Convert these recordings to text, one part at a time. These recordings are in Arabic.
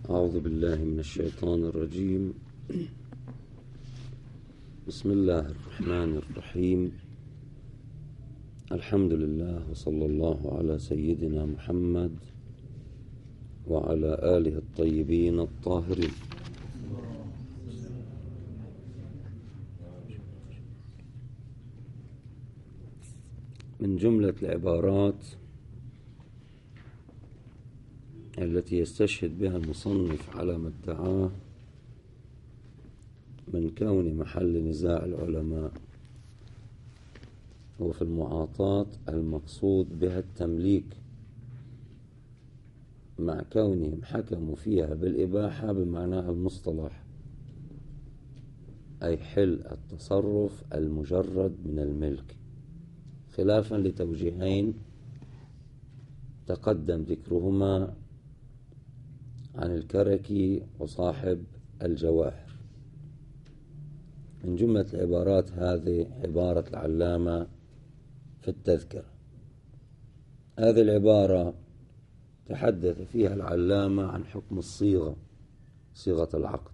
أعوذ بالله من الشيطان الرجيم. بسم الله الرحمن الرحيم. الحمد لله وصلى الله على سيدنا محمد وعلى آله الطيبين الطاهرين. من جملة العبارات التي يستشهد بها المصنف على ما ادعاه من كون محل نزاع العلماء هو في المعاطاة المقصود بها التمليك، مع كونهم حكموا فيها بالإباحة بمعناها المصطلح، أي حل التصرف المجرد من الملك، خلافا لتوجيهين تقدم ذكرهما عن الكركي وصاحب الجواهر. من جملة العبارات هذه عبارة العلامة في التذكرة. هذه العبارة تحدث فيها العلامة عن حكم الصيغة، صيغة العقد،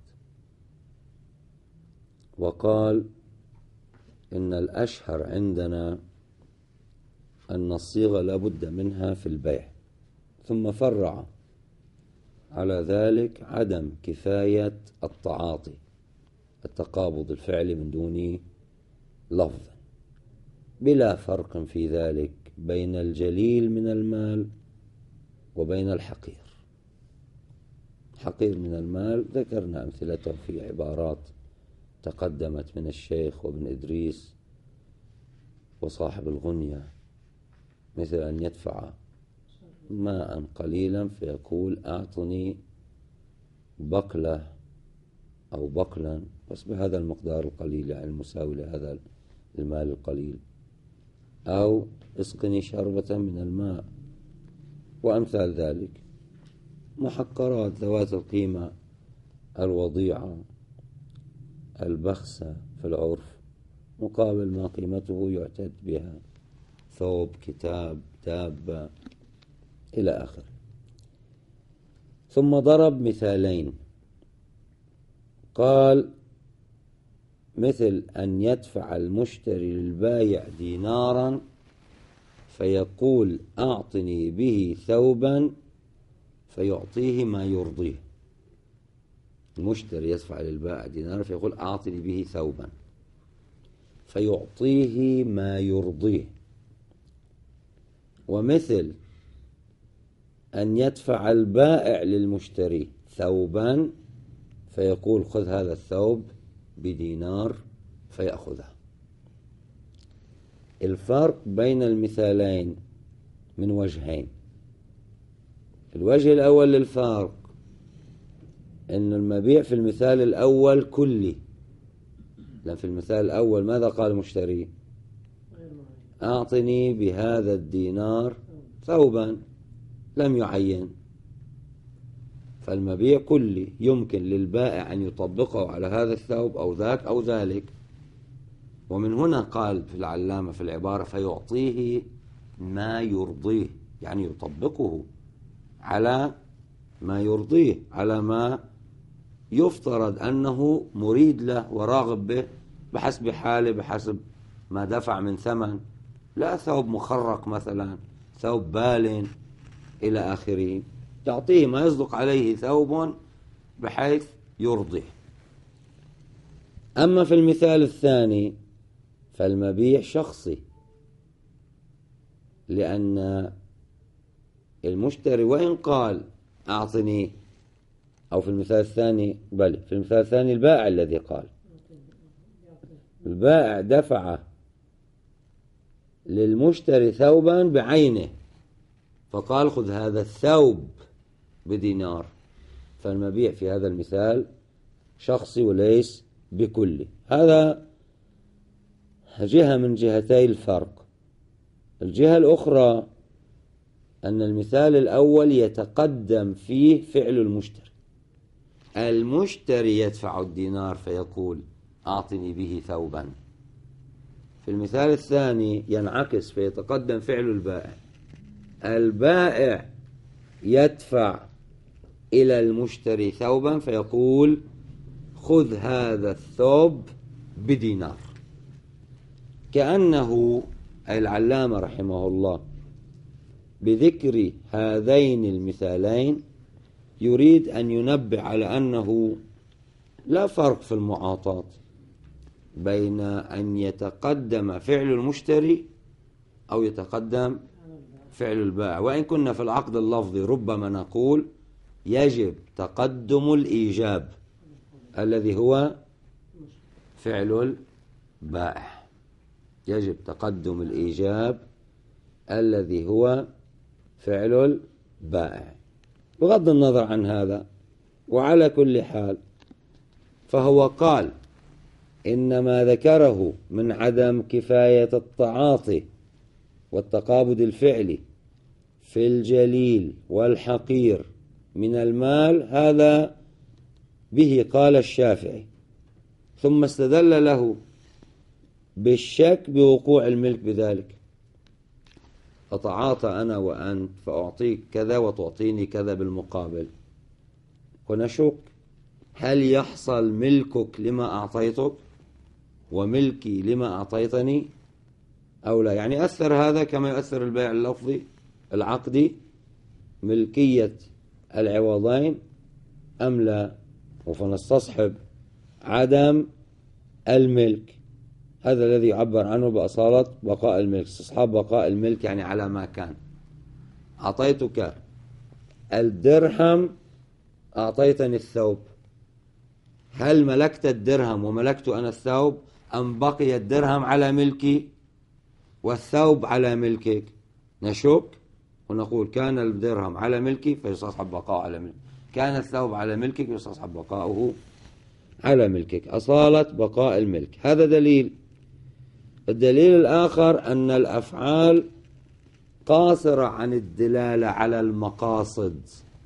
وقال إن الأشهر عندنا أن الصيغة لا بد منها في البيع، ثم فرع على ذلك عدم كفاية التعاطي، التقابض الفعلي من دون لفظ، بلا فرق في ذلك بين الجليل من المال وبين الحقير. حقير من المال ذكرنا أمثلته في عبارات تقدمت من الشيخ وابن إدريس وصاحب الغنية، مثل أن يدفع ماء قليلا فيقول أعطني بقلة أو بقلا بس بهذا المقدار القليل، يعني المساوي لهذا المال القليل، أو اسقني شربة من الماء، وأمثال ذلك، محقرات ذوات القيمة الوضيعة البخسة في العرف، مقابل ما قيمته يعتد بها، ثوب، كتاب، دابة، إلى آخره. ثم ضرب مثالين، قال مثل أن يدفع المشتري للبايع دينارا فيقول أعطني به ثوبا فيعطيه ما يرضيه. المشتري يدفع للبائع دينارا فيقول أعطني به ثوبا فيعطيه ما يرضيه. ومثل أن يدفع البائع للمشتري ثوبا فيقول خذ هذا الثوب بدينار فيأخذه. الفرق بين المثالين من وجهين. الوجه الأول للفرق أن المبيع في المثال الأول كلي، لأن في المثال الأول ماذا قال المشتري؟ أعطني بهذا الدينار ثوبا، لم يعين، فالمبيع كلي، يمكن للبائع أن يطبقه على هذا الثوب أو ذاك أو ذلك. ومن هنا قال في العلامة في العبارة فيعطيه ما يرضيه، يعني يطبقه على ما يرضيه، على ما يفترض أنه مريد له وراغب به بحسب حاله، بحسب ما دفع من ثمن، لا ثوب مخرق مثلا، ثوب بال إلى آخره، تعطيه ما يصدق عليه ثوب بحيث يرضيه. أما في المثال الثاني فالمبيع شخصي، لأن المشتري وإن قال أعطني، أو في المثال الثاني، بل في المثال الثاني البائع الذي قال، البائع دفع للمشتري ثوبا بعينه فقال خذ هذا الثوب بدينار، فالمبيع في هذا المثال شخصي وليس بكلي. هذا جهة من جهتي الفرق. الجهة الأخرى أن المثال الأول يتقدم فيه فعل المشتري، المشتري يدفع الدينار فيقول أعطني به ثوبا. في المثال الثاني ينعكس فيتقدم فعل البائع، البائع يدفع إلى المشتري ثوبا فيقول خذ هذا الثوب بدينار، كأنه العلامة رحمه الله بذكر هذين المثالين يريد أن ينبه على أنه لا فرق في المعاطاة بين أن يتقدم فعل المشتري أو يتقدم فعل البائع. وإن كنا في العقد اللفظي ربما نقول يجب تقدم الإيجاب الذي هو فعل البائع، يجب تقدم الإيجاب الذي هو فعل البائع. بغض النظر عن هذا، وعلى كل حال فهو قال إنما ذكره من عدم كفاية التعاطي والتقابض الفعلي في الجليل والحقير من المال، هذا به قال الشافعي، ثم استدل له بالشك بوقوع الملك بذلك. أتعاطى أنا وأنت فأعطيك كذا وتعطيني كذا بالمقابل، ونشك هل يحصل ملكك لما أعطيتك وملكي لما أعطيتني أو لا؟ يعني أثر هذا كما يؤثر البيع اللفظي العقدي ملكية العوضين أم لا؟ فنستصحب عدم الملك، هذا الذي يعبر عنه بأصالة بقاء الملك. استصحاب بقاء الملك يعني على ما كان. أعطيتك الدرهم أعطيتني الثوب، هل ملكت الدرهم وملكت أنا الثوب أم بقي الدرهم على ملكي والثوب على ملكك؟ نشك ونقول كان الدرهم على ملكي فيستصحب بقاؤه على ملكي، كان الثوب على ملكك فيستصحب بقاؤه على ملكك، أصالة بقاء الملك. هذا دليل. الدليل الآخر أن الأفعال قاصرة عن الدلالة على المقاصد.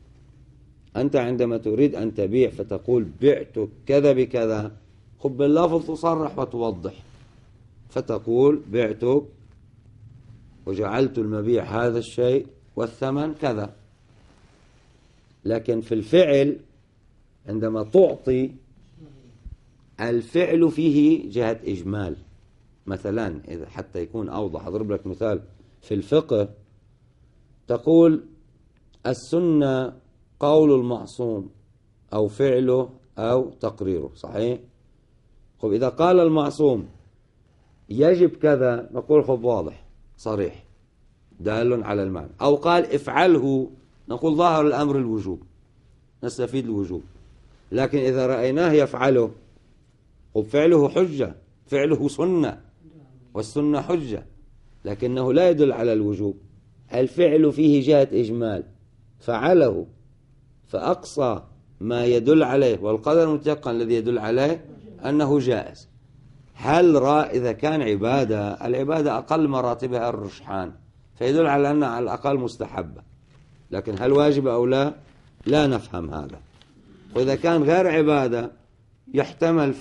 أنت عندما تريد أن تبيع فتقول بعتك كذا بكذا، خذ باللفظ تصرح وتوضح، فتقول بعتك وجعلت المبيع هذا الشيء والثمن كذا. لكن في الفعل عندما تعطي الفعل فيه جهة إجمال. مثلا إذا حتى يكون أوضح أضرب لك مثال في الفقه، تقول السنة قول المعصوم أو فعله أو تقريره، صحيح؟ خب إذا قال المعصوم يجب كذا نقول خب واضح صريح دال على المعنى، أو قال افعله نقول ظاهر الأمر الوجوب نستفيد الوجوب. لكن إذا رأيناه يفعله خب فعله حجة، فعله سنة والسنة حجة، لكنه لا يدل على الوجوب. الفعل فيه جهة إجمال، فعله فأقصى ما يدل عليه والقدر المتيقن الذي يدل عليه أنه جائز. هل إذا كان عبادة، العبادة أقل مراتبها الرجحان فيدل على أنها على الأقل مستحبة، لكن هل واجبة أو لا؟ لا نفهم هذا. وإذا كان غير عبادة يحتمل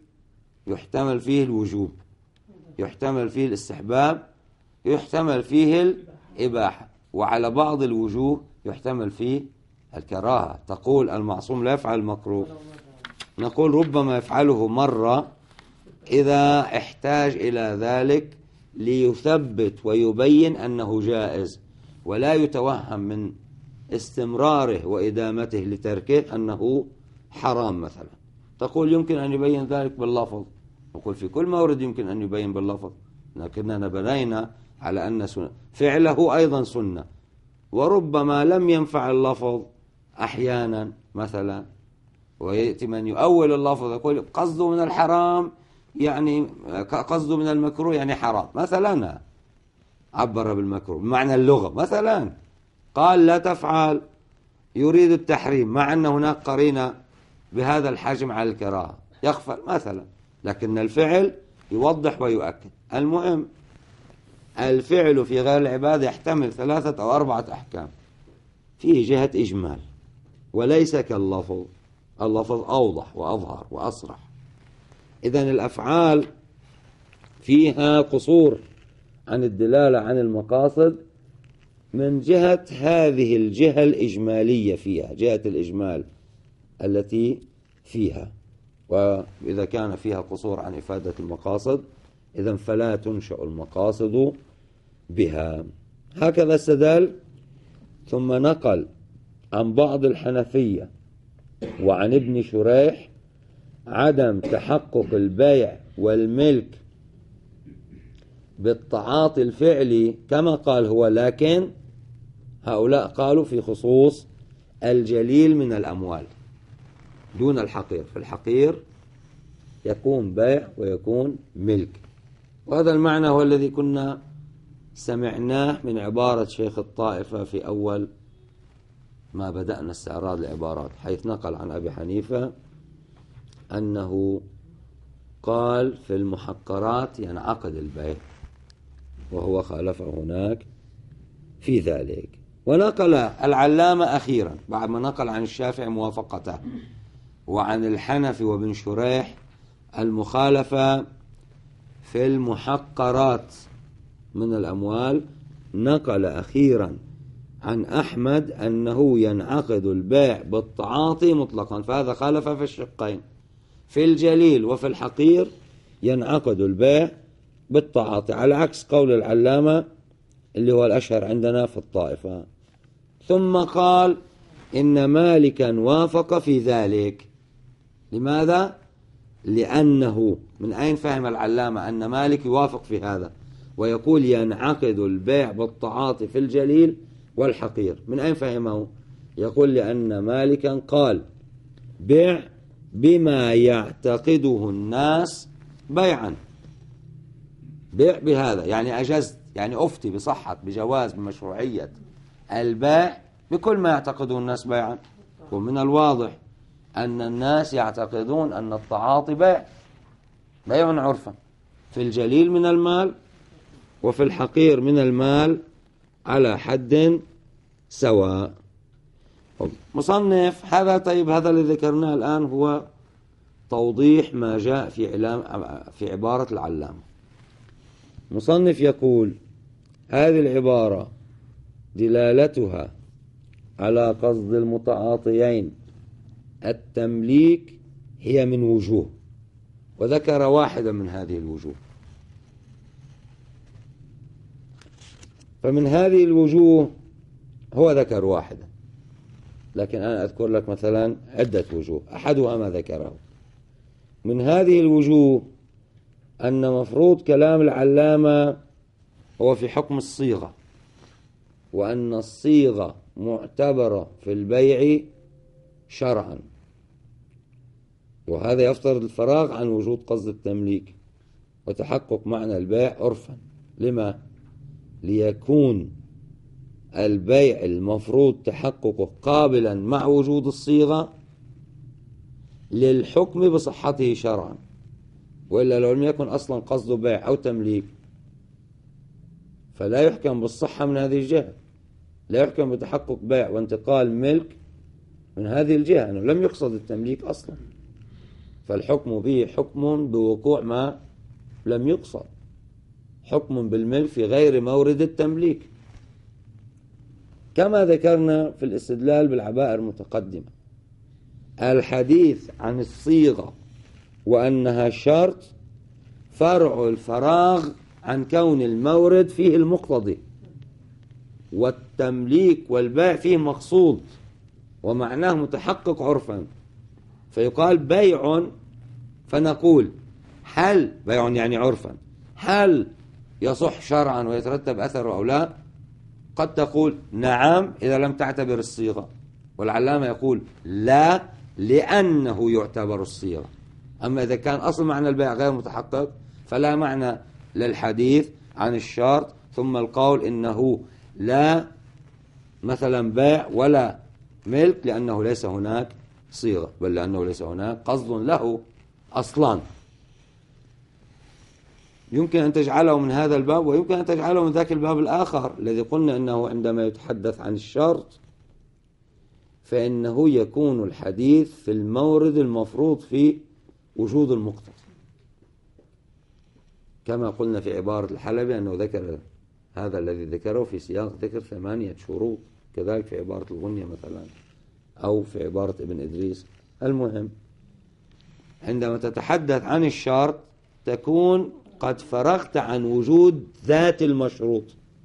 فيه الوجوب، يحتمل فيه الاستحباب، يحتمل فيه الإباحة، وعلى بعض الوجوه يحتمل فيه الكراهة. تقول المعصوم لا يفعل المكروه، نقول ربما يفعله مرة إذا احتاج إلى ذلك ليثبت ويبين أنه جائز، ولا يتوهم من استمراره وإدامته لتركه أنه حرام مثلا. تقول يمكن أن يبين ذلك باللفظ، نقول في كل مورد يمكن أن يبين باللفظ، لكننا بنينا على أن فعله أيضا سنة، وربما لم ينفع اللفظ أحيانا مثلا، ويأتي من يؤول اللفظ يقول قصده من الحرام يعني قصده من المكروه يعني حرام مثلا، عبر بالمكروه بمعنى اللغة مثلا، قال لا تفعل يريد التحريم مع أن هناك قرينة بهذا الحجم على الكراهة يغفل مثلا، لكن الفعل يوضح ويؤكد. المهم الفعل في غير العبادة يحتمل 3 أو 4 أحكام، فيه جهة إجمال وليس كاللفظ، اللفظ أوضح وأظهر وأصرح. إذن الأفعال فيها قصور عن الدلالة عن المقاصد من جهة هذه الجهة الإجمالية فيها، جهة الإجمال التي فيها، وإذا كان فيها قصور عن إفادة المقاصد إذن فلا تنشأ المقاصد بها. هكذا استدل. ثم نقل عن بعض الحنفية وعن ابن شريح عدم تحقق البيع والملك بالتعاطي الفعلي كما قال هو، لكن هؤلاء قالوا في خصوص الجليل من الأموال دون الحقير. في الحقير يكون بيع ويكون ملك، وهذا المعنى هو الذي كنا سمعناه من عبارة شيخ الطائفة في أول ما بدأنا استعراض العبارات، حيث نقل عن أبي حنيفة أنه قال في المحقرات ينعقد البيع، وهو خالف هناك في ذلك. ونقل العلامة أخيرا بعد ما نقل عن الشافعي موافقته وعن الحنفي وابن شريح المخالفة في المحقرات من الأموال، نقل أخيرا عن أحمد أنه ينعقد البيع بالتعاطي مطلقا، فهذا خالف في الشقين، في الجليل وفي الحقير ينعقد البيع بالتعاطي، على عكس قول العلامة اللي هو الأشهر عندنا في الطائفة. ثم قال إن مالكا وافق في ذلك. لماذا؟ لأنه من أين فهم العلامة أن مالك يوافق في هذا ويقول ينعقد البيع بالتعاطي في الجليل والحقير؟ من أين فهمه؟ يقول لأن مالكا قال بيع بما يعتقده الناس بيعا، بيع بهذا يعني أجزت، يعني أفتي بصحة بجواز بمشروعية البيع بكل ما يعتقده الناس بيعا. ومن الواضح أن الناس يعتقدون أن التعاطي بيع عرفا في الجليل من المال وفي الحقير من المال على حد سواء. مصنف هذا طيب، هذا اللي ذكرناه الآن هو توضيح ما جاء في عبارة العلامة. مصنف يقول هذه العبارة دلالتها على قصد المتعاطيين التمليك هي من وجوه، وذكر واحدة من هذه الوجوه. فمن هذه الوجوه هو ذكر واحدة، لكن أنا أذكر لك مثلا عدة وجوه. أحدها ما ذكره من هذه الوجوه أن مفروض كلام العلامة هو في حكم الصيغة، وأن الصيغة معتبرة في البيع شرعا، وهذا يفترض الفراغ عن وجود قصد التمليك وتحقق معنى البيع عرفا. لما؟ ليكون البيع المفروض تحققه قابلا مع وجود الصيغة للحكم بصحته شرعا، وإلا لو لم يكن أصلا قصده بيع أو تمليك فلا يحكم بالصحة من هذه الجهة، لا يحكم بتحقق بيع وانتقال ملك من هذه الجهة أنه لم يقصد التمليك أصلا، فالحكم به حكم بوقوع ما لم يقصد، حكم بالملك في غير مورد التمليك، كما ذكرنا في الاستدلال بالعبائر المتقدمة. الحديث عن الصيغة وأنها شرط فرع الفراغ عن كون المورد فيه المقتضي، والتمليك والبيع فيه مقصود ومعناه متحقق عرفا، فيقال بيع، فنقول هل بيع يعني عرفا هل يصح شرعا ويترتب أثره أو لا؟ قد تقول نعم إذا لم تعتبر الصيغة، والعلامة يقول لا لأنه يعتبر الصيغة. أما إذا كان أصل معنى البيع غير متحقق فلا معنى للحديث عن الشرط ثم القول إنه لا مثلا بيع ولا ملك لأنه ليس هناك صيغة، بل لأنه ليس هناك قصد له أصلا. يمكن أن تجعله من هذا الباب ويمكن أن تجعله من ذاك الباب الآخر الذي قلنا أنه عندما يتحدث عن الشرط فإنه يكون الحديث في المورد المفروض في وجود المقتضى، كما قلنا في عبارة الحلبي أنه ذكر هذا الذي ذكره في سياق ذكر 8 شروط، كذلك في عبارة الغنية مثلا أو في عبارة ابن إدريس. المهم عندما تتحدث عن الشرط تكون قد فرغت عن وجود ذات المشروط،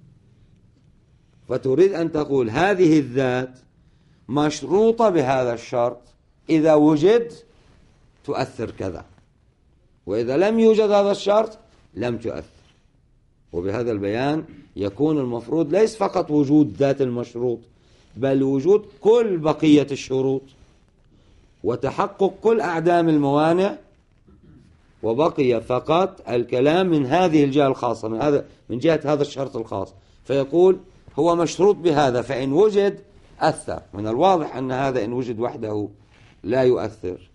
فتريد أن تقول هذه الذات مشروطة بهذا الشرط، إذا وجد تؤثر كذا، وإذا لم يوجد هذا الشرط لم تؤثر. وبهذا البيان يكون المفروض ليس فقط وجود ذات المشروط، بل وجود كل بقية الشروط وتحقق كل أعدام الموانع، وبقي فقط الكلام من هذه الجهة الخاصة، من جهة هذا الشرط الخاص، فيقول هو مشروط بهذا، فإن وجد أثر. من الواضح أن هذا إن وجد وحده لا يؤثر،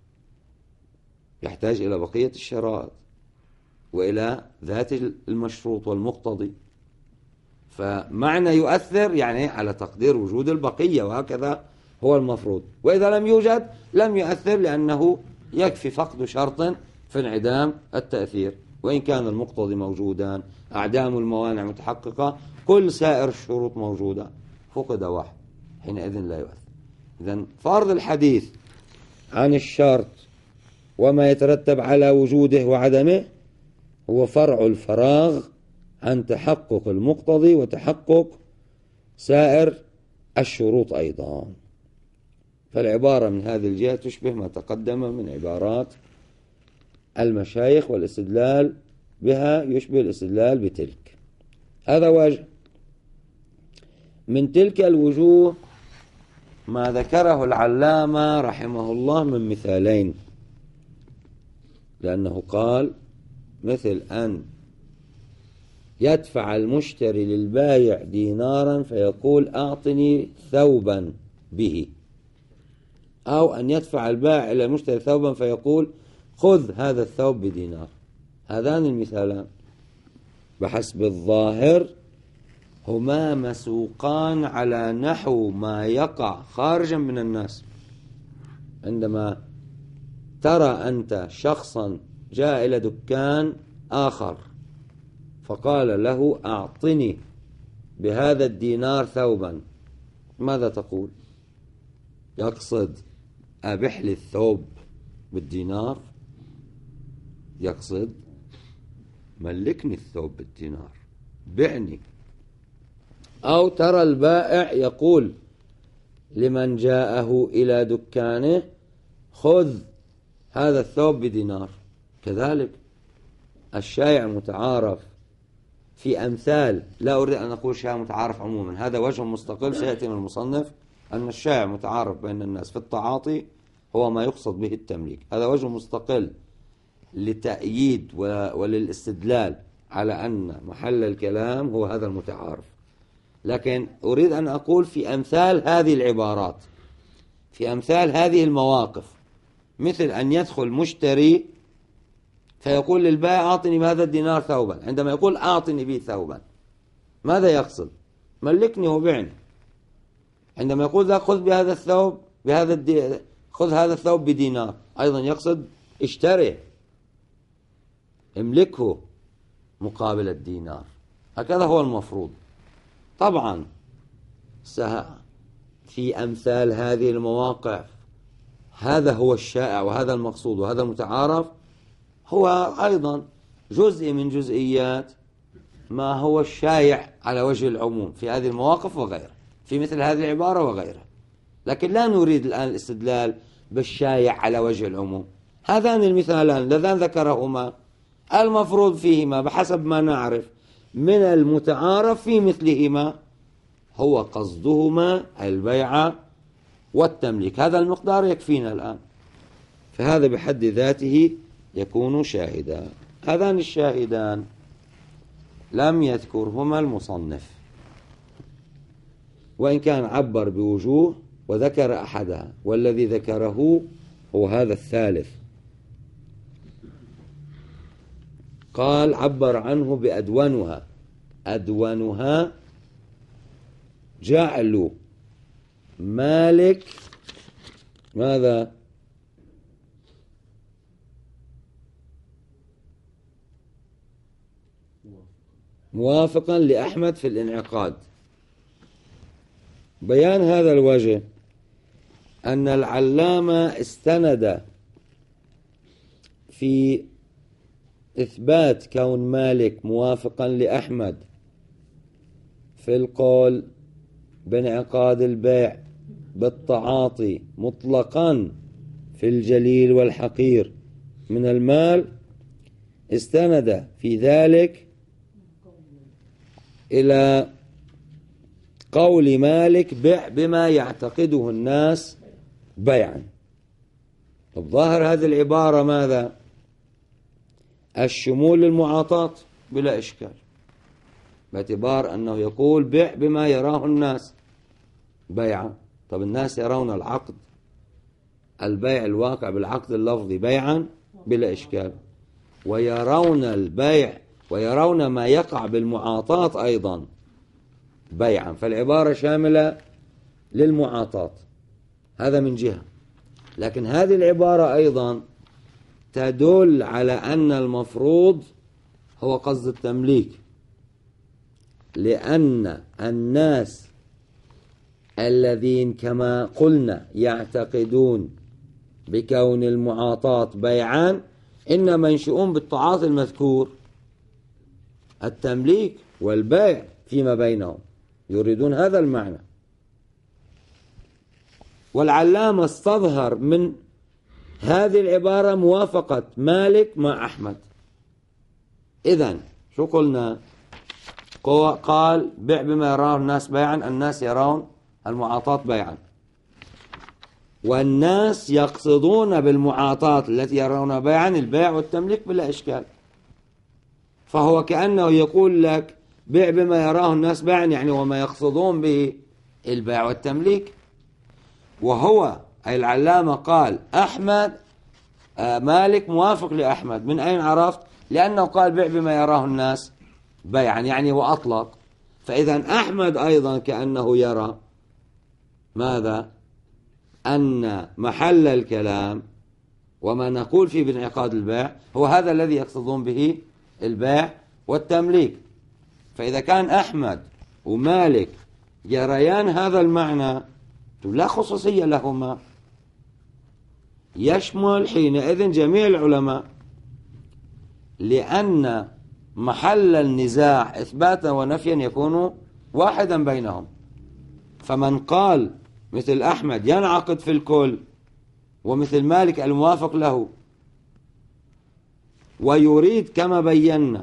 يحتاج إلى بقية الشرائط وإلى ذات المشروط والمقتضي. فمعنى يؤثر يعني على تقدير وجود البقية، وهكذا هو المفروض. وإذا لم يوجد لم يؤثر، لأنه يكفي فقد شرط في انعدام التأثير، وإن كان المقتضي موجودا، أعدام الموانع متحققة، كل سائر الشروط موجودة، فقد واحد حينئذ لا يؤثر. إذن فرض الحديث عن الشرط وما يترتب على وجوده وعدمه هو فرع الفراغ عن تحقق المقتضي وتحقق سائر الشروط أيضا. فالعبارة من هذه الجهة تشبه ما تقدم من عبارات المشايخ، والاستدلال بها يشبه الاستدلال بتلك. هذا وجه. من تلك الوجوه ما ذكره العلامة رحمه الله من مثالين، لأنه قال مثل أن يدفع المشتري للبايع دينارا فيقول أعطني ثوبا به، أو أن يدفع البائع إلى المشتري ثوبا فيقول خذ هذا الثوب بدينار. هذان المثالان بحسب الظاهر هما مسوقان على نحو ما يقع خارجا من الناس. عندما ترى أنت شخصا جاء إلى دكان آخر فقال له أعطني بهذا الدينار ثوبا، ماذا تقول؟ يقصد أبح لي الثوب بالدينار؟ يقصد ملكني الثوب بالدينار، بعني. أو ترى البائع يقول لمن جاءه إلى دكانه خذ هذا الثوب بدينار. كذلك الشائع متعارف في أمثال، لا أريد أن أقول شائع متعارف عموما، هذا وجه مستقل سيأتي من المصنف، أن الشائع متعارف بين الناس في التعاطي هو ما يقصد به التمليك، هذا وجه مستقل لتأييد وللاستدلال على أن محل الكلام هو هذا المتعارف. لكن أريد أن أقول في أمثال هذه العبارات، في أمثال هذه المواقف، مثل أن يدخل مشتري فيقول للبائع أعطني بهذا الدينار ثوبا. عندما يقول أعطني به ثوبا ماذا يقصد؟ ملكني وبعني. عندما يقول ذا خذ بهذا الثوب خذ هذا الثوب بدينار، أيضا يقصد اشتري، املكه مقابل الدينار. هكذا هو المفروض. طبعا في أمثال هذه المواقف هذا هو الشائع وهذا المقصود وهذا المتعارف، هو أيضا جزء من جزئيات ما هو الشائع على وجه العموم في هذه المواقف وغيرها، في مثل هذه العبارة وغيرها. لكن لا نريد الآن الاستدلال بالشائع على وجه العموم. هذان المثالان اللذان ذكرهما المفروض فيهما بحسب ما نعرف من المتعارف في مثلهما هو قصدهما البيع والتمليك. هذا المقدار يكفينا الآن، فهذا بحد ذاته يكون شاهدا. هذان الشاهدان لم يذكرهما المصنف، وإن كان عبر بوجوه وذكر أحدها، والذي ذكره هو هذا الثالث. قال عبر عنه بأدونها. أدونها جعل مالك ماذا؟ موافقا لأحمد في الانعقاد. بيان هذا الوجه أن العلامة استند في إثبات كون مالك موافقا لأحمد في القول بانعقاد البيع بالتعاطي مطلقا في الجليل والحقير من المال، استند في ذلك إلى قول مالك بع بما يعتقده الناس بيعا. طب ظاهر هذه العبارة ماذا؟ الشمول للمعاطاة بلا إشكال، باعتبار أنه يقول بع بما يراه الناس بيعا. طب الناس يرون العقد، البيع الواقع بالعقد اللفظي بيعا بلا إشكال، ويرون البيع ويرون ما يقع بالمعاطاة أيضا بيعا، فالعبارة شاملة للمعاطاة. هذا من جهة. لكن هذه العبارة أيضا تدل على أن المفروض هو قصد التمليك، لأن الناس الذين كما قلنا يعتقدون بكون المعاطاة بيعان إنما ينشئون بالتعاطي المذكور التمليك والبيع فيما بينهم، يريدون هذا المعنى. والعلامة استظهر من هذه العبارة موافقة مالك مع أحمد. إذن شو قلنا؟ قال بيع بما يراه الناس بيعا، الناس يرون المعاطاة بيعا، والناس يقصدون بالمعاطاة التي يرون بيعا البيع والتمليك بلا إشكال. فهو كأنه يقول لك بيع بما يراه الناس بيعا، يعني وما يقصدون به البيع والتمليك. وهو أي العلامة قال أحمد مالك موافق لأحمد. من أين عرفت؟ لأنه قال بيع بما يراه الناس بيعا يعني وأطلق. فإذا أحمد أيضا كأنه يرى ماذا؟ أن محل الكلام وما نقول فيه بانعقاد البيع هو هذا الذي يقصدون به البيع والتمليك. فإذا كان أحمد ومالك يريان هذا المعنى لا خصوصية لهما، يشمل حينئذ جميع العلماء، لأن محل النزاع إثباتا ونفيا يكون واحدا بينهم. فمن قال مثل أحمد ينعقد في الكل، ومثل مالك الموافق له، ويريد كما بينا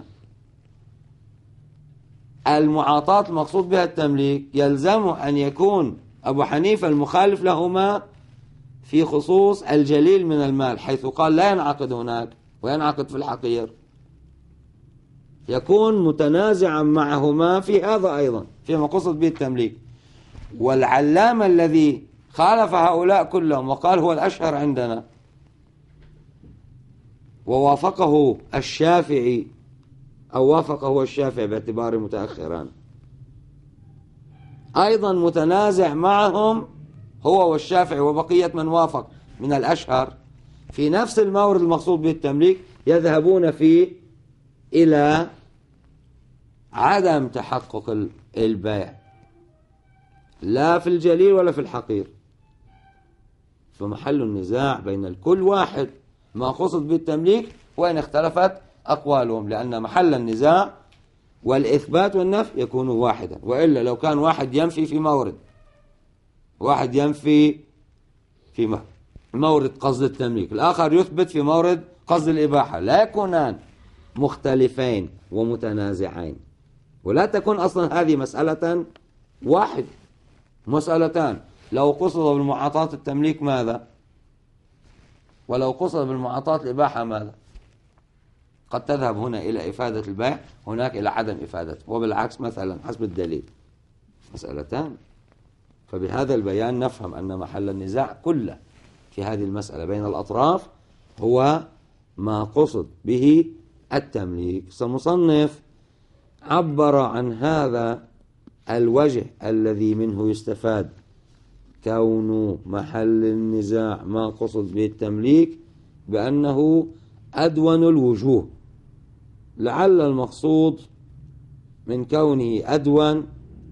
المعاطاة المقصود بها التمليك، يلزم أن يكون أبو حنيفة المخالف لهما في خصوص الجليل من المال، حيث قال لا ينعقد هناك وينعقد في الحقير، يكون متنازعا معهما في هذا أيضا فيما قصد به التمليك. والعلامة الذي خالف هؤلاء كلهم وقال هو الأشهر عندنا ووافقه الشافعي، أو وافقه الشافعي باعتباره متأخرا، أيضا متنازع معهم هو والشافعي وبقية من وافق من الأشهر في نفس المورد المقصود به التمليك، يذهبون فيه إلى عدم تحقق البيع لا في الجليل ولا في الحقير. فمحل النزاع بين الكل واحد ما قصد بالتمليك، وإن اختلفت أقوالهم، لأن محل النزاع والإثبات والنفي يكون واحدا. وإلا لو كان واحد ينفي في مورد، واحد ينفي في مورد قصد التمليك، الآخر يثبت في مورد قصد الإباحة، لا يكونان مختلفين ومتنازعين، ولا تكون أصلا هذه مسألة واحد، مسألتان. لو قصد بالمعاطاة التمليك ماذا؟ ولو قصد بالمعاطاة الإباحة ماذا؟ قد تذهب هنا إلى إفادة البيع، هناك إلى عدم إفادته، وبالعكس مثلا حسب الدليل، مسألتان. فبهذا البيان نفهم أن محل النزاع كله في هذه المسألة بين الأطراف هو ما قصد به التمليك. المصنف عبر عن هذا الوجه الذي منه يستفاد كون محل النزاع ما قصد به التمليك بأنه أدون الوجوه، لعل المقصود من كونه أدون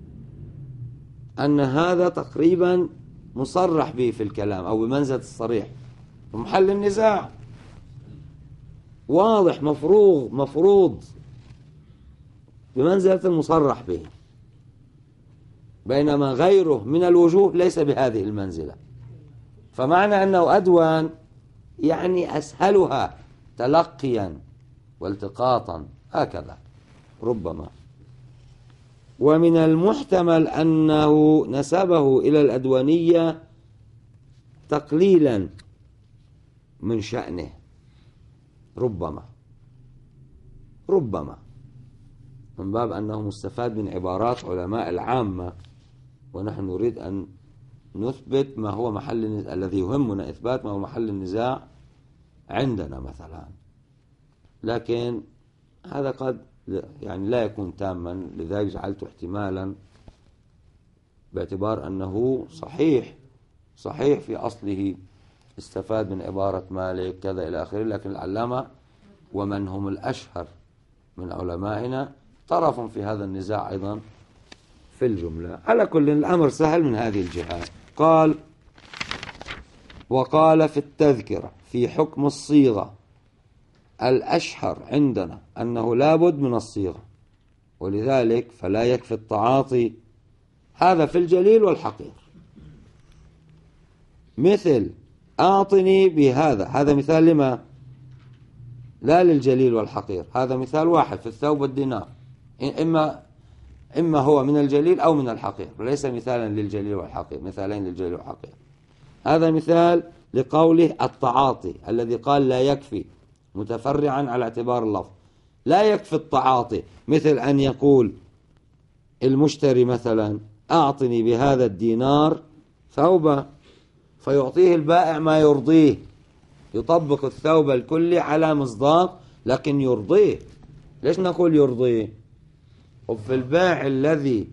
أن هذا تقريبا مصرح به في الكلام أو بمنزلة الصريح ومحل النزاع واضح مفروض بمنزلة المصرح به، بينما غيره من الوجوه ليس بهذه المنزلة. فمعنى أنه أدون يعني أسهلها تلقيا والتقاطا هكذا ربما. ومن المحتمل أنه نسبه إلى الأدوانية تقليلا من شأنه، ربما من باب أنه مستفاد من عبارات علماء العامة، ونحن نريد أن نثبت ما هو محل الذي يهمنا إثبات ما هو محل النزاع عندنا مثلا. لكن هذا قد يعني لا يكون تاما، لذلك جعلته احتمالا باعتبار أنه صحيح في أصله استفاد من عبارة مالك كذا إلى آخره، لكن العلامة ومن هم الأشهر من علمائنا طرف في هذا النزاع أيضا في الجملة. على كل الأمر سهل من هذه الجهات. قال: وقال في التذكرة في حكم الصيغة الأشهر عندنا أنه لابد من الصيغة، ولذلك فلا يكفي التعاطي، هذا في الجليل والحقير. مثل أعطني بهذا، هذا مثال لما؟ لا للجليل والحقير، هذا مثال واحد في الثوب والدينار، إما هو من الجليل أو من الحقير، وليس مثالا للجليل والحقير، مثالين للجليل والحقير. هذا مثال لقوله التعاطي الذي قال لا يكفي، متفرعا على اعتبار اللفظ. لا يكفي التعاطي، مثل أن يقول المشتري مثلا أعطني بهذا الدينار ثوبا، فيعطيه البائع ما يرضيه، يطبق الثوب الكلي على مصداق لكن يرضيه. ليش نقول يرضيه؟ وفي البيع الذي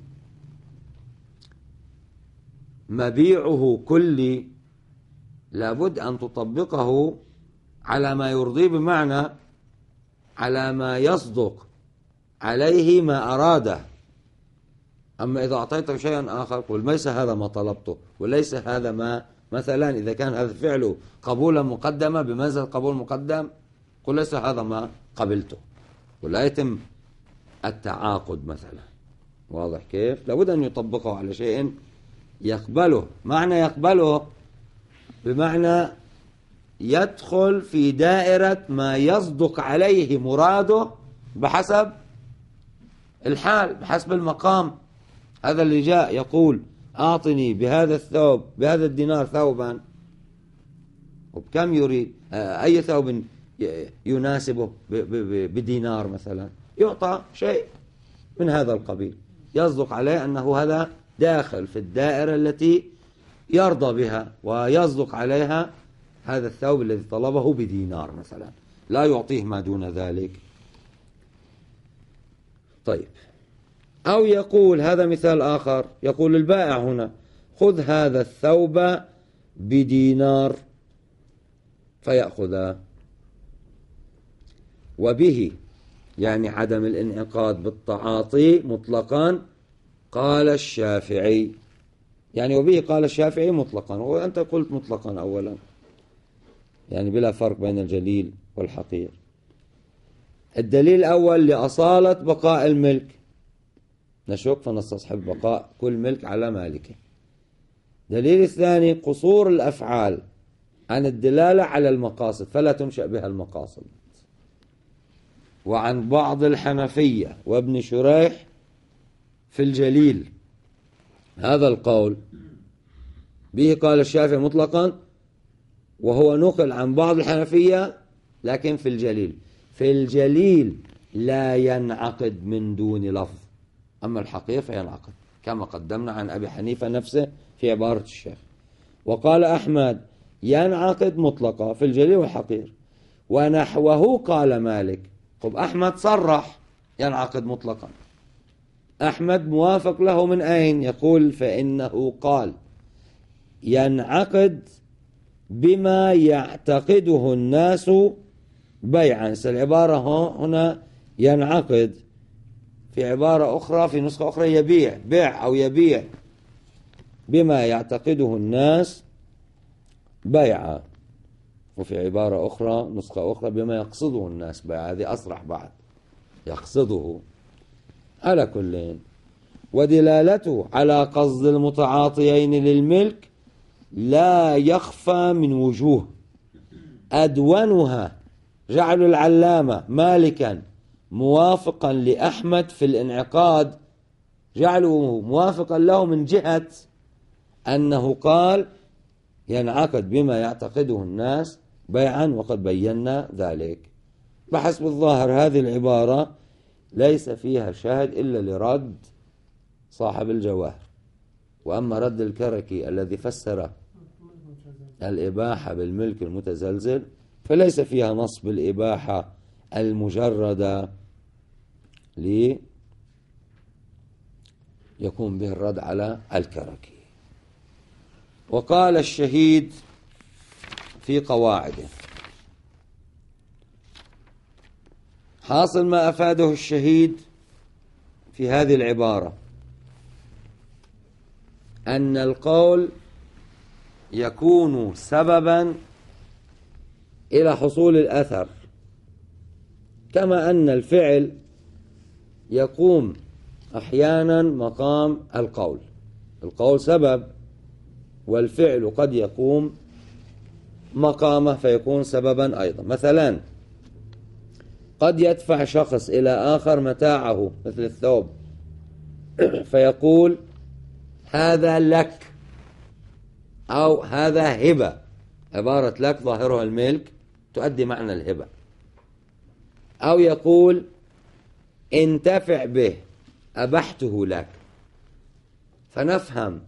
مبيعه كلي لابد أن تطبقه على ما يرضيه، بمعنى على ما يصدق عليه ما أراده. أما إذا أعطيته شيئا آخر قل ليس هذا ما طلبته وليس هذا ما، مثلا إذا كان هذا فعله قبولا مقدما بمنزل قبول مقدم، قل ليس هذا ما قبلته، ولا يتم التعاقد مثلا. واضح كيف؟ لابد أن يطبقه على شيء يقبله. معنى يقبله بمعنى يدخل في دائرة ما يصدق عليه مراده بحسب الحال، بحسب المقام. هذا اللي جاء يقول أعطني بهذا الثوب، بهذا الدينار ثوبا، وبكم يريد؟ أي ثوب يناسبه بدينار مثلا، يعطى شيء من هذا القبيل يصدق عليه أنه هذا داخل في الدائرة التي يرضى بها، ويصدق عليها هذا الثوب الذي طلبه بدينار مثلا، لا يعطيه ما دون ذلك. طيب، أو يقول هذا مثال آخر، يقول البائع هنا خذ هذا الثوب بدينار فيأخذه، وبه يعني عدم الانعقاد بالتعاطي مطلقا قال الشافعي، يعني وبه قال الشافعي مطلقا، وأنت قلت مطلقا أولا، يعني بلا فرق بين الجليل والحقير. الدليل الأول لأصالة بقاء الملك، نشك فنستصحب بقاء كل ملك على مالكه. دليل الثاني قصور الأفعال عن الدلالة على المقاصد فلا تنشأ بها المقاصد. وعن بعض الحنفية وابن شريح في الجليل هذا القول، به قال الشافعي مطلقا، وهو نقل عن بعض الحنفية لكن في الجليل. في الجليل لا ينعقد من دون لفظ، أما الحقير فينعقد كما قدمنا عن أبي حنيفة نفسه في عبارة الشيخ. وقال أحمد ينعقد مطلقا في الجليل والحقير، ونحوه قال مالك. طب أحمد صرح ينعقد مطلقا، أحمد موافق له من أين؟ يقول فإنه قال ينعقد بما يعتقده الناس بيعا. العبارة هنا ينعقد في عبارة أخرى في نسخة أخرى يبيع، بيع أو يبيع بما يعتقده الناس بيعا، وفي عبارة أخرى نسخة أخرى بما يقصده الناس بيعا، هذه أصرح بعد، يقصده. على كل، ودلالته على قصد المتعاطيين للملك لا يخفى من وجوه، أدونها جعل العلامة مالكا موافقا لأحمد في الانعقاد، جعله موافقا له من جهة أنه قال ينعقد بما يعتقده الناس بيعا، وقد بينا ذلك. بحسب الظاهر هذه العبارة ليس فيها شاهد إلا لرد صاحب الجواهر. وأما رد الكركي الذي فسر الإباحة بالملك المتزلزل فليس فيها نص بالإباحة المجردة ليكون به الرد على الكركي. وقال الشهيد في قواعده، حاصل ما أفاده الشهيد في هذه العبارة أن القول يكون سببا إلى حصول الأثر، كما أن الفعل يقوم أحيانا مقام القول. القول سبب والفعل قد يقوم مقامه فيكون سببا أيضا. مثلا قد يدفع شخص إلى آخر متاعه مثل الثوب فيقول هذا لك أو هذا هبة. عبارة لك ظاهرها الملك تؤدي معنى الهبة. أو يقول انتفع به أبحته لك، فنفهم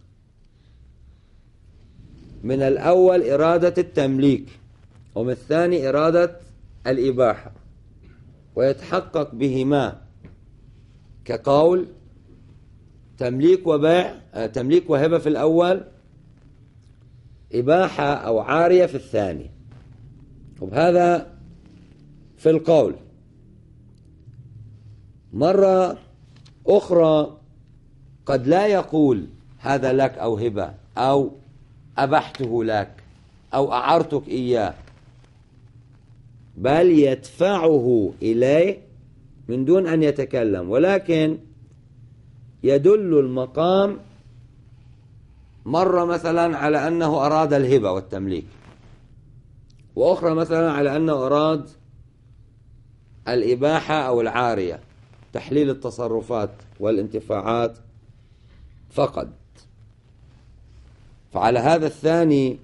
من الأول إرادة التمليك ومن الثاني إرادة الإباحة، ويتحقق بهما كقول تمليك وبيع، تمليك وهبة في الأول، إباحة أو عارية في الثاني. وبهذا في القول. مرة أخرى قد لا يقول هذا لك أو هبة أو أبحته لك أو أعرتك إياه، بل يدفعه إليه من دون أن يتكلم، ولكن يدل المقام مرة مثلا على أنه أراد الهبة والتمليك، وأخرى مثلا على أنه أراد الإباحة أو العارية، تحليل التصرفات والانتفاعات فقط. فعلى هذا الثاني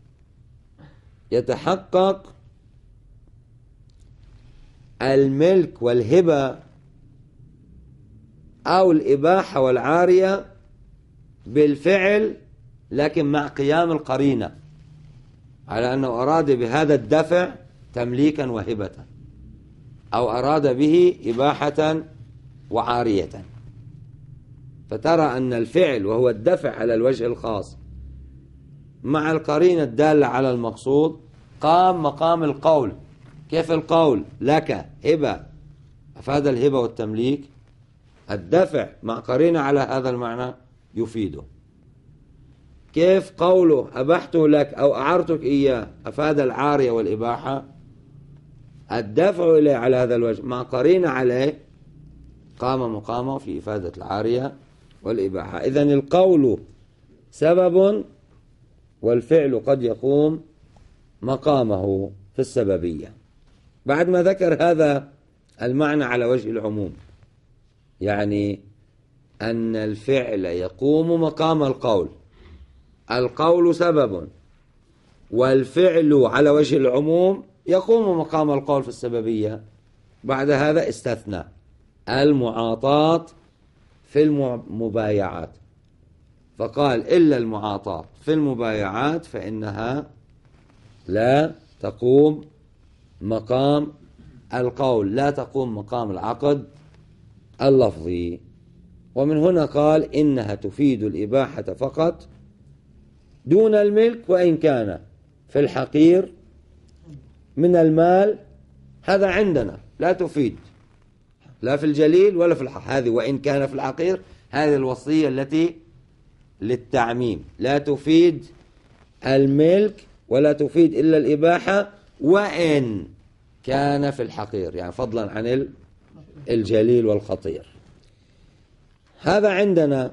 يتحقق الملك والهبة أو الإباحة والعارية بالفعل، لكن مع قيام القرينة على أنه أراد بهذا الدفع تمليكا وهبة، أو أراد به إباحة وعارية. فترى أن الفعل وهو الدفع على الوجه الخاص مع القرينة الدالة على المقصود قام مقام القول. كيف القول لك هبة أفاد الهبة والتمليك، الدفع مع قرينة على هذا المعنى يفيده. كيف قوله أبحته لك أو أعرتك إياه أفاد العارية والإباحة، الدفع إليه على هذا الوجه مع قرينة عليه قام مقامه في إفادة العارية والإباحة. إذن القول سبب والفعل قد يقوم مقامه في السببية. بعد ما ذكر هذا المعنى على وجه العموم، يعني أن الفعل يقوم مقام القول، القول سبب والفعل على وجه العموم يقوم مقام القول في السببية. بعد هذا استثنى المعاطاة في المبايعات، فقال إلا المعاطاة في المبايعات فإنها لا تقوم مقام القول، لا تقوم مقام العقد اللفظي. ومن هنا قال إنها تفيد الإباحة فقط دون الملك، وإن كان في الحقير من المال هذا عندنا لا تفيد، لا في الجليل ولا في الحقير. هذه وإن كان في الحقير، هذه الوصية التي للتعميم، لا تفيد الملك ولا تفيد إلا الإباحة وإن كان في الحقير، يعني فضلا عن الجليل والخطير. هذا عندنا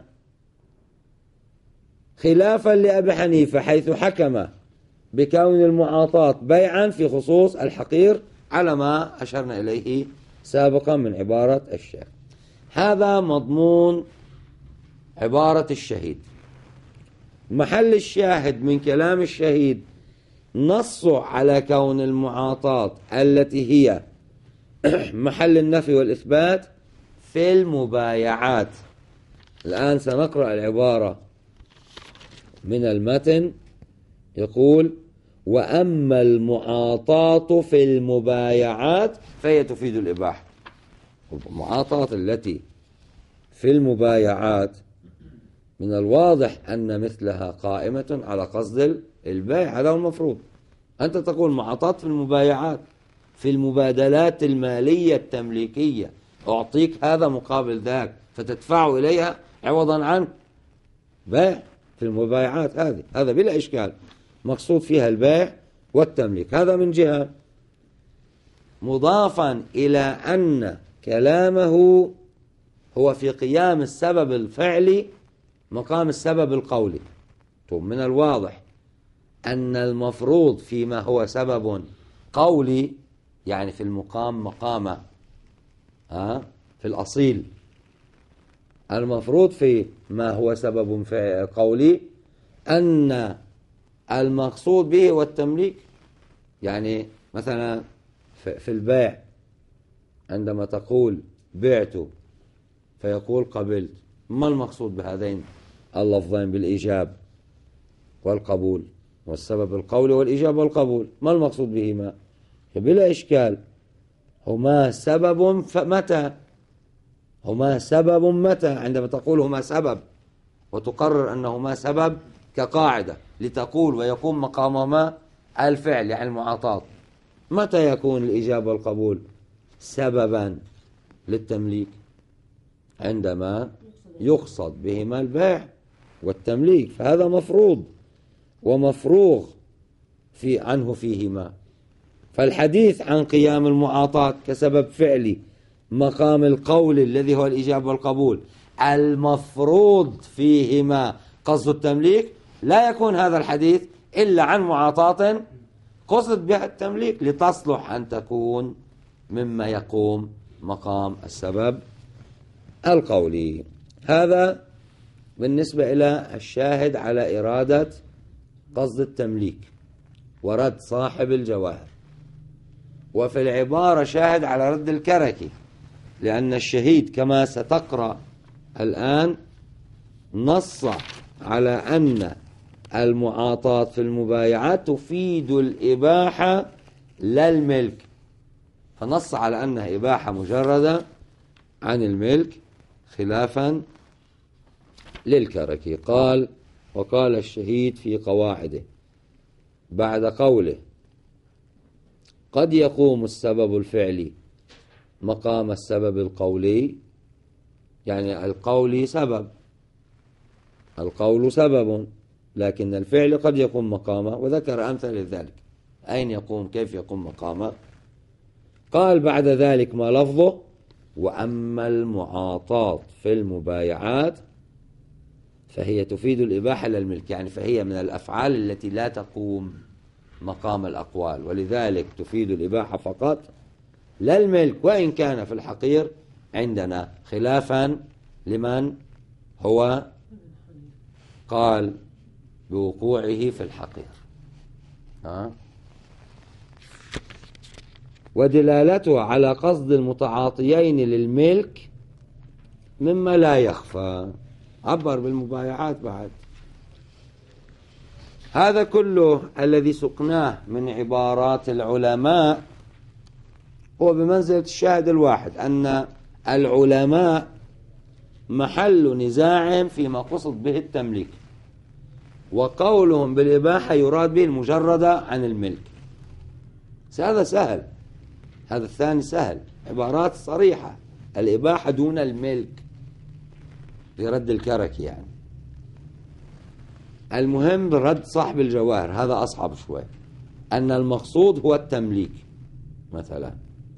خلافا لأبي حنيفة حيث حكم بكون المعاطاة بيعا في خصوص الحقير على ما أشرنا إليه سابقا من عبارة الشيخ. هذا مضمون عبارة الشهيد. محل الشاهد من كلام الشهيد نص على كون المعاطاة التي هي محل النفي والإثبات في المبايعات. الآن سنقرأ العبارة من المتن. يقول: وأما المعاطاة في المبايعات فهي تفيد الإباحة. المعاطاة التي في المبايعات من الواضح أن مثلها قائمة على قصد البيع، هذا هو المفروض. أنت تقول معاطاة في المبايعات، في المبادلات المالية التمليكية، أعطيك هذا مقابل ذاك فتدفع إليها عوضا عن بيع في المبايعات. هذا بلا إشكال مقصود فيها البيع والتمليك. هذا من جهة، مضافا إلى أن كلامه هو في قيام السبب الفعلي مقام السبب القولي. من الواضح أن المفروض فيما هو سبب قولي، يعني في المقام مقام في الأصيل، المفروض في ما هو سبب قولي أن المقصود به والتمليك. يعني مثلا في البيع عندما تقول بعت فيقول قبلت، ما المقصود بهذين اللفظين بالإيجاب والقبول؟ والسبب القولي والإيجاب والقبول، ما المقصود بهما؟ بلا إشكال هما سبب متى؟ هما سبب متى؟ عندما تقول هما سبب وتقرر أنهما سبب كقاعدة لتقول ويكون مقامهما الفعل، يعني المعاطاة. متى يكون الإيجاب والقبول سببا للتمليك؟ عندما يقصد بهما البيع والتمليك، فهذا مفروض ومفروغ عنه فيهما. فالحديث عن قيام المعاطاة كسبب فعلي مقام القول الذي هو الإيجاب والقبول المفروض فيهما قصد التمليك، لا يكون هذا الحديث إلا عن معاطاة قصد بها التمليك لتصلح أن تكون مما يقوم مقام السبب القولي. هذا بالنسبة إلى الشاهد على إرادة قصد التمليك ورد صاحب الجواهر. وفي العبارة شاهد على رد الكركي، لأن الشهيد كما ستقرأ الآن نص على أن المعاطاة في المبايعات تفيد الإباحة لا الملك، فنص على أنها إباحة مجردة عن الملك خلافا للكركي. قال: وقال الشهيد في قواعده بعد قوله: قد يقوم السبب الفعلي مقام السبب القولي، يعني القول سبب، القول سبب، لكن الفعل قد يقوم مقامه، وذكر أمثال ذلك. أين يقوم؟ كيف يقوم مقامه؟ قال بعد ذلك ما لفظه: وأما المعاطاة في المبايعات فهي تفيد الإباحة للملك، يعني فهي من الأفعال التي لا تقوم مقام الأقوال، ولذلك تفيد الإباحة فقط لا الملك، وإن كان في الحقير عندنا خلافا لمن هو قال بوقوعه في الحقير. ودلالته على قصد المتعاطيين للملك مما لا يخفى. عبر بالمبايعات بعد. هذا كله الذي سقناه من عبارات العلماء هو بمنزلة الشاهد الواحد، أن العلماء محل نزاعهم فيما قصد به التمليك، وقولهم بالإباحة يراد به المجردة عن الملك. هذا سهل، هذا الثاني سهل، عبارات صريحة الإباحة دون الملك برد الكرك يعني. المهم برد صاحب الجواهر هذا أصعب شوي، أن المقصود هو التمليك مثلا،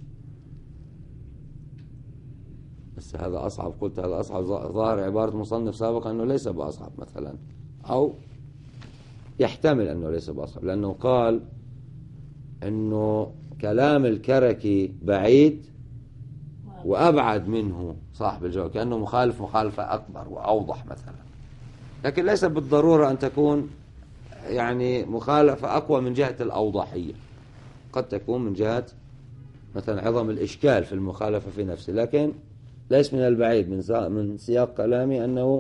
بس هذا أصعب. قلت هذا أصعب، ظاهر عبارة مصنف سابقا أنه ليس بأصعب مثلا، أو يحتمل أنه ليس بأصعب، لأنه قال أنه كلام الكركي بعيد وأبعد منه صاحب الجواب، كأنه مخالف مخالفة أكبر وأوضح مثلا، لكن ليس بالضرورة أن تكون يعني مخالفة أقوى من جهة الأوضاحية، قد تكون من جهة مثلا عظم الإشكال في المخالفة في نفسه، لكن ليس من البعيد من سياق كلامي أنه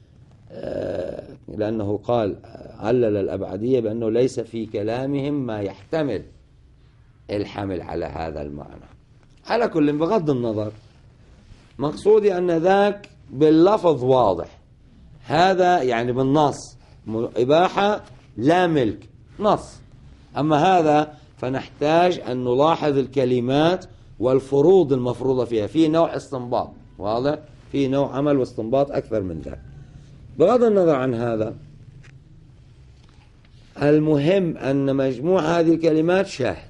لأنه قال علل الأبعدية بأنه ليس في كلامهم ما يحتمل الحمل على هذا المعنى. على كل بغض النظر، مقصودي أن ذاك باللفظ واضح، هذا يعني بالنص إباحة لا ملك نص، أما هذا فنحتاج أن نلاحظ الكلمات والفروض المفروضة فيها، في نوع استنباط واضح، في نوع عمل واستنباط أكثر من ذلك. بغض النظر عن هذا، المهم أن مجموع هذه الكلمات شاهد،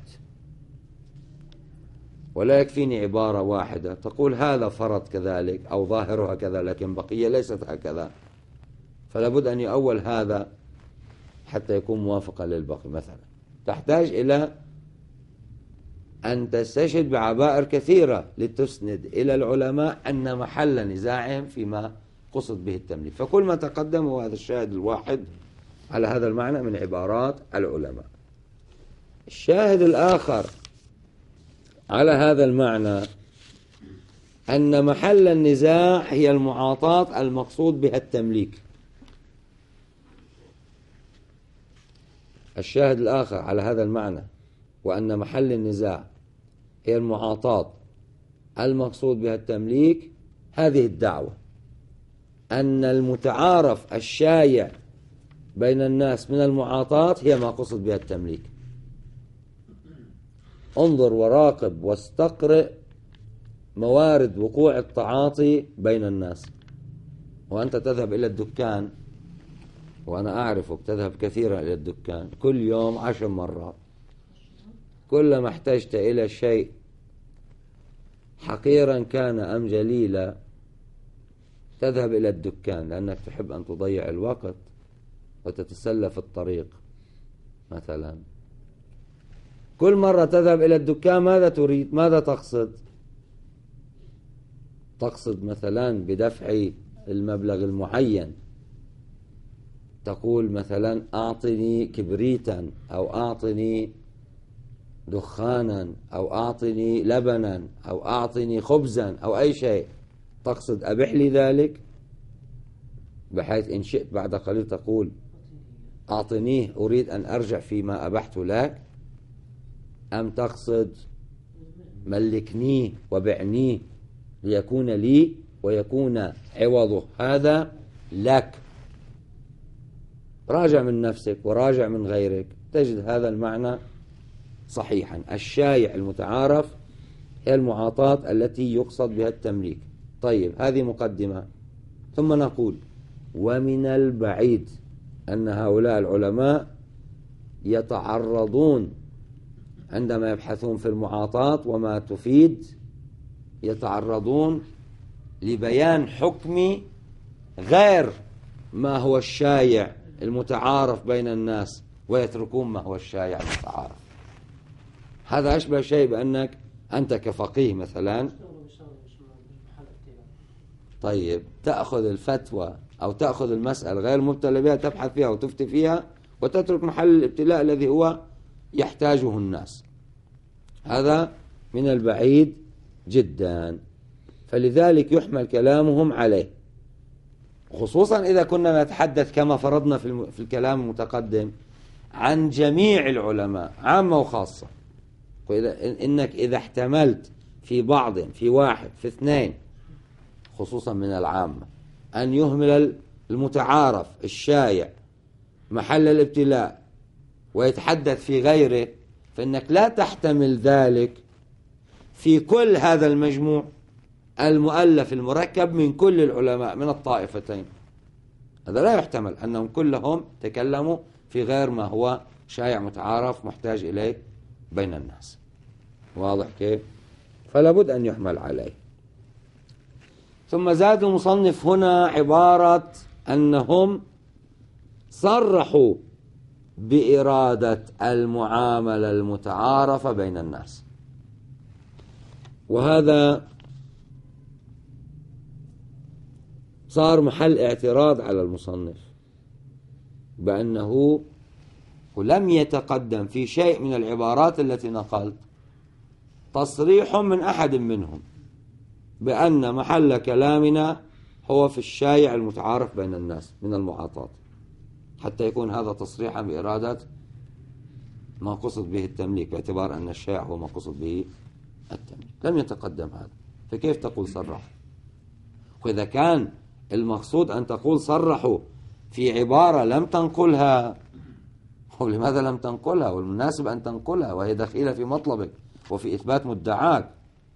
ولا يكفيني عبارة واحدة تقول هذا فرض كذلك أو ظاهرها كذا لكن بقية ليست هكذا، فلا بد أن يؤول هذا حتى يكون موافقا للبقي. مثلا تحتاج إلى أن تستشهد بعبائر كثيرة لتسند إلى العلماء أن محل نزاعهم فيما قصد به التمليك، فكل ما تقدم هو هذا الشاهد الواحد على هذا المعنى من عبارات العلماء. الشاهد الآخر على هذا المعنى أن محل النزاع هي المعاطاة المقصود بها التمليك. الشاهد الآخر على هذا المعنى وأن محل النزاع هي المعاطاة المقصود بها التمليك، هذه الدعوة أن المتعارف الشايع بين الناس من المعاطاة هي ما قصد بها التمليك. انظر وراقب واستقرئ موارد وقوع التعاطي بين الناس، وأنت تذهب إلى الدكان، وأنا أعرفك تذهب كثيرا إلى الدكان كل يوم 10 مرات، كلما احتجت إلى شيء حقيرا كان أم جليلا تذهب إلى الدكان لأنك تحب أن تضيع الوقت وتتسلى في الطريق مثلا. كل مرة تذهب إلى الدكان ماذا تريد؟ ماذا تقصد؟ تقصد مثلا بدفع المبلغ المعين، تقول مثلا أعطني كبريتا أو أعطني دخانا أو أعطني لبنا أو أعطني خبزا أو أي شيء، تقصد أبح لي ذلك، بحيث إن شئت بعد قليل تقول أعطنيه أريد أن أرجع فيما أبحت لك، أم تقصد ملكنيه وبعنيه ليكون لي ويكون عوضه هذا لك؟ راجع من نفسك وراجع من غيرك تجد هذا المعنى صحيحا. الشايع المتعارف هي المعاطاة التي يقصد بها التمليك. طيب هذه مقدمة، ثم نقول ومن البعيد أن هؤلاء العلماء يتعرضون عندما يبحثون في المعاطاة وما تفيد، يتعرضون لبيان حكم غير ما هو الشايع المتعارف بين الناس ويتركون ما هو الشايع المتعارف. هذا أشبه شيء بأنك أنت كفقيه مثلا، طيب تأخذ الفتوى أو تأخذ المسألة غير مبتلى بها تبحث فيها وتفتي فيها وتترك محل الابتلاء الذي هو يحتاجه الناس، هذا من البعيد جدا، فلذلك يحمل كلامهم عليه، خصوصا إذا كنا نتحدث كما فرضنا في الكلام المتقدم عن جميع العلماء عامة وخاصة. إنك إذا احتملت في بعض في واحد في اثنين خصوصا من العامة أن يهمل المتعارف الشايع محل الابتلاء ويتحدث في غيره، فإنك لا تحتمل ذلك في كل هذا المجموع، المؤلف المركب من كل العلماء من الطائفتين. هذا لا يحتمل أنهم كلهم تكلموا في غير ما هو شائع متعارف محتاج إليه بين الناس. واضح كيف؟ فلا بد أن يحمل عليه. ثم زاد المصنف هنا عبارة أنهم صرحوا بإرادة المعاملة المتعارفة بين الناس، وهذا صار محل اعتراض على المصنف بأنه لم يتقدم في شيء من العبارات التي نقلت تصريح من أحد منهم بأن محل كلامنا هو في الشائع المتعارف بين الناس من المعاطات، حتى يكون هذا تصريحا بإرادة ما قصد به التمليك، باعتبار أن الشائع هو ما قصد به التمليك. لم يتقدم هذا، فكيف تقول صرح؟ وإذا كان المقصود أن تقول صرحوا في عبارة لم تنقلها، ولماذا لم تنقلها؟ والمناسب أن تنقلها وهي دخيلة في مطلبك وفي إثبات مدعاك.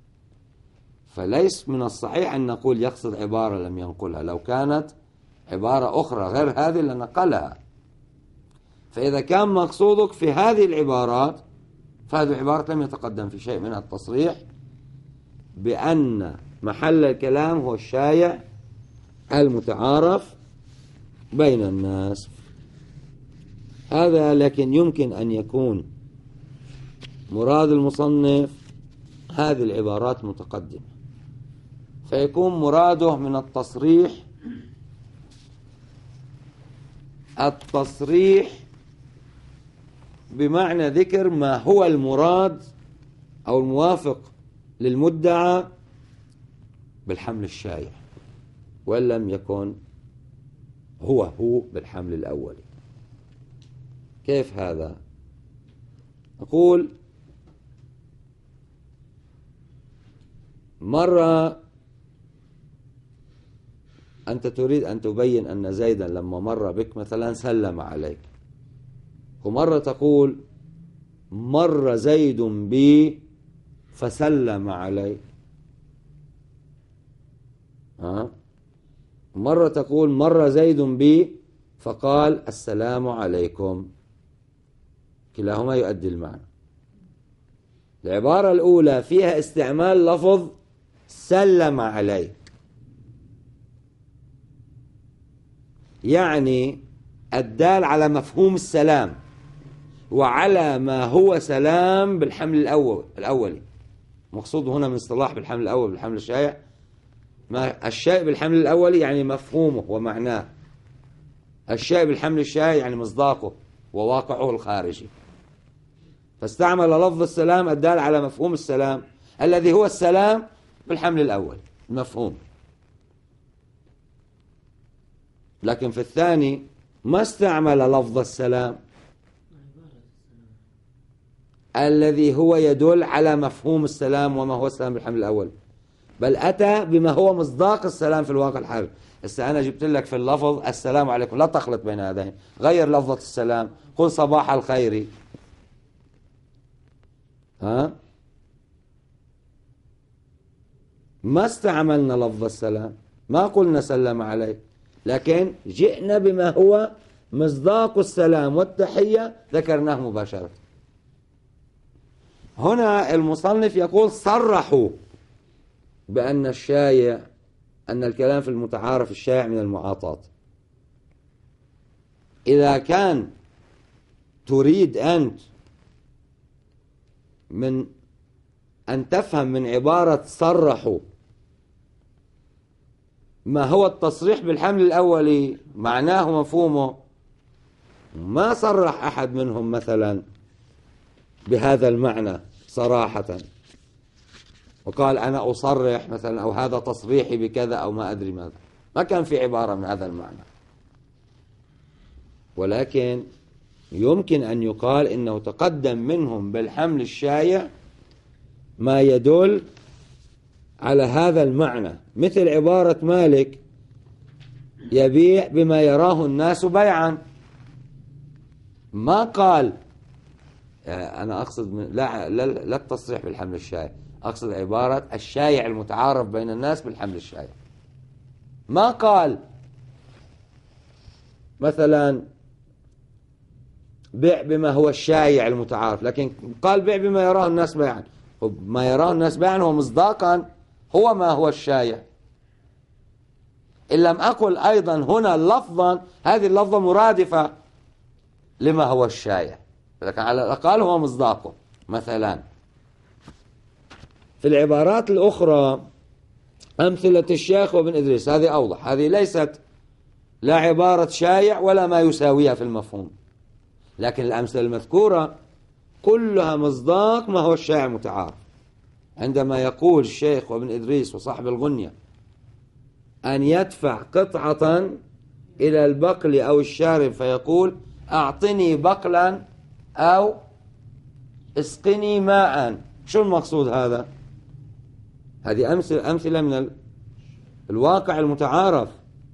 فليس من الصحيح أن نقول يقصد عبارة لم ينقلها، لو كانت عبارة أخرى غير هذه لنقلها. فإذا كان مقصودك في هذه العبارات، فهذه العبارات لم يتقدم في شيء منها التصريح بأن محل الكلام هو الشائع المتعارف بين الناس. هذا لكن يمكن أن يكون مراد المصنف هذه العبارات متقدمة، فيكون مراده من التصريح بمعنى ذكر ما هو المراد أو الموافق للمدعى بالحمل الشائع، وإن لم يكن هو بالحمل الأولي. كيف هذا؟ أقول مرة أنت تريد أن تبين أن زيدا لما مر بك مثلا سلم عليك، ومرة تقول مر زيد بي فسلم علي، مرة تقول مر زيد بي فقال السلام عليكم، كلاهما يؤدي المعنى. العبارة الأولى فيها استعمال لفظ سلم علي، يعني الدال على مفهوم السلام وعلى ما هو سلام بالحمل الأولي. مقصود هنا من اصطلاح بالحمل الأول بالحمل الشائع، ما الشيء بالحمل الأولي يعني مفهومه ومعناه، الشيء بالحمل الشائع يعني مصداقه وواقعه الخارجي. فاستعمل لفظ السلام الدال على مفهوم السلام الذي هو السلام بالحمل الأول المفهوم. لكن في الثاني ما استعمل لفظ السلام الذي هو يدل على مفهوم السلام وما هو السلام بالحمل الأول، بل أتى بما هو مصداق السلام في الواقع الحالي. أنا جبت لك في اللفظ السلام عليكم، لا تخلط بين هذين، غير لفظة السلام، قل صباح الخير. ما استعملنا لفظ السلام، ما قلنا سلم عليك، لكن جئنا بما هو مصداق السلام والتحية ذكرناه مباشرة. هنا المصنف يقول صرحوا بأن الشائع أن الكلام في المتعارف الشائع من المعاطات. إذا كان تريد أنت من أن تفهم من عبارة صرحوا ما هو التصريح بالحمل الأولي معناه ومفهومه، ما صرح أحد منهم مثلا بهذا المعنى صراحة وقال أنا أصرح مثلا أو هذا تصريحي بكذا أو ما أدري ماذا، ما كان في عبارة من هذا المعنى. ولكن يمكن أن يقال إنه تقدم منهم بالحمل الشائع ما يدل على هذا المعنى، مثل عبارة مالك يبيع بما يراه الناس بيعا. ما قال أنا أقصد لا التصريح بالحمل الشائع، أقصد عبارة الشايع المتعارف بين الناس بالحمل الشائع. ما قال مثلا بيع بما هو الشايع المتعارف، لكن قال بيع بما يراه الناس بيعا. ما يراه الناس بيعا هو مصداقا هو ما هو الشايع. إن لم أقل أيضا هنا لفظا، هذه اللفظة مرادفة لما هو الشايع، لكن على الأقل هو مصداقه. مثلا في العبارات الأخرى أمثلة الشيخ وابن إدريس هذه أوضح، هذه ليست لا عبارة شايع ولا ما يساويها في المفهوم، لكن الأمثلة المذكورة كلها مصداق ما هو الشايع المتعارف. عندما يقول الشيخ وابن إدريس وصاحب الغنية أن يدفع قطعة إلى البقل أو الشارب فيقول أعطني بقلا أو اسقني ماء، شو المقصود هذا؟ هذه أمثلة من الواقع المتعارف،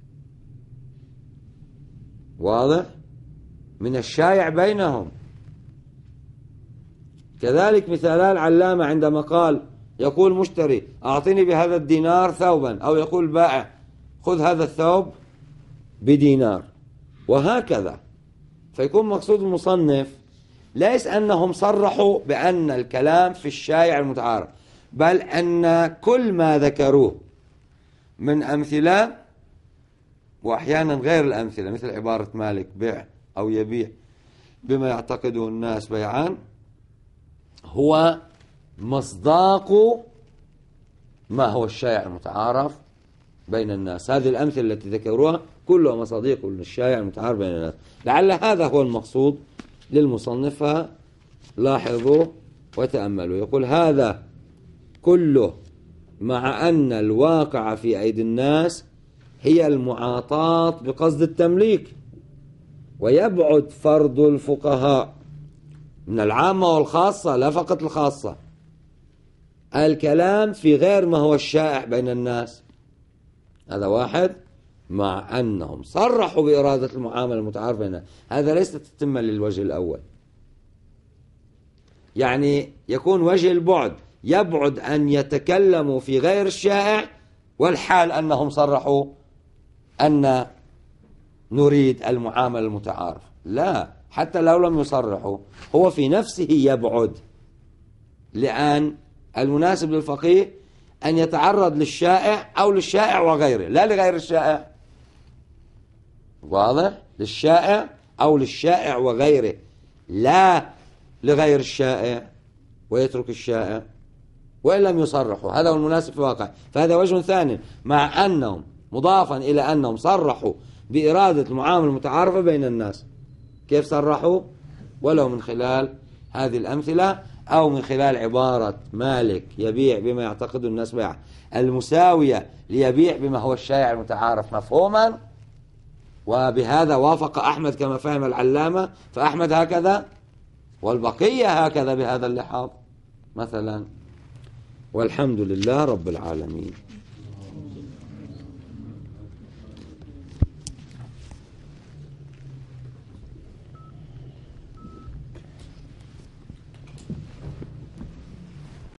واضح، من الشائع بينهم. كذلك مثالا العلامة عندما قال يقول مشتري أعطني بهذا الدينار ثوبا، أو يقول بائع خذ هذا الثوب بدينار، وهكذا. فيكون مقصود المصنف ليس أنهم صرحوا بأن الكلام في الشائع المتعارف، بل أن كل ما ذكروه من أمثلة وأحيانا غير الأمثلة، مثل عبارة مالك بيع أو يبيع بما يعتقده الناس بيعان، هو مصداق ما هو الشائع المتعارف بين الناس. هذه الأمثلة التي ذكروها كلها مصادق للشائع المتعارف بين الناس. لعل هذا هو المقصود للمصنف، لاحظوا وتأملوا. يقول هذا كله مع أن الواقع في أيدي الناس هي المعاطاة بقصد التمليك، ويبعد فرض الفقهاء من العامة والخاصة، لا فقط الخاصة، الكلام في غير ما هو الشائع بين الناس. هذا واحد، مع أنهم صرحوا بإرادة المعاملة المتعارف بينها. هذا ليس تتم للوجه الأول، يعني يكون وجه البعد يبعد أن يتكلموا في غير الشائع والحال أنهم صرحوا أن نريد المعاملة المتعارف. لا، حتى لو لم يصرحوا هو في نفسه يبعد، لأن المناسب للفقيه أن يتعرض للشائع أو للشائع وغيره، لا لغير الشائع. واضح؟ للشائع أو للشائع وغيره، لا لغير الشائع ويترك الشائع وإن لم يصرحوا. هذا هو المناسب في الواقع. فهذا وجه ثاني، مع أنهم مضافا إلى أنهم صرحوا بإرادة المعاملة المتعارفة بين الناس. كيف صرحوا؟ ولو من خلال هذه الأمثلة أو من خلال عبارة مالك يبيع بما يعتقد الناس بيع المساوية ليبيع بما هو الشائع المتعارف مفهوما. وبهذا وافق أحمد كما فهم العلامة، فأحمد هكذا والبقية هكذا بهذا اللحاظ مثلا. والحمد لله رب العالمين.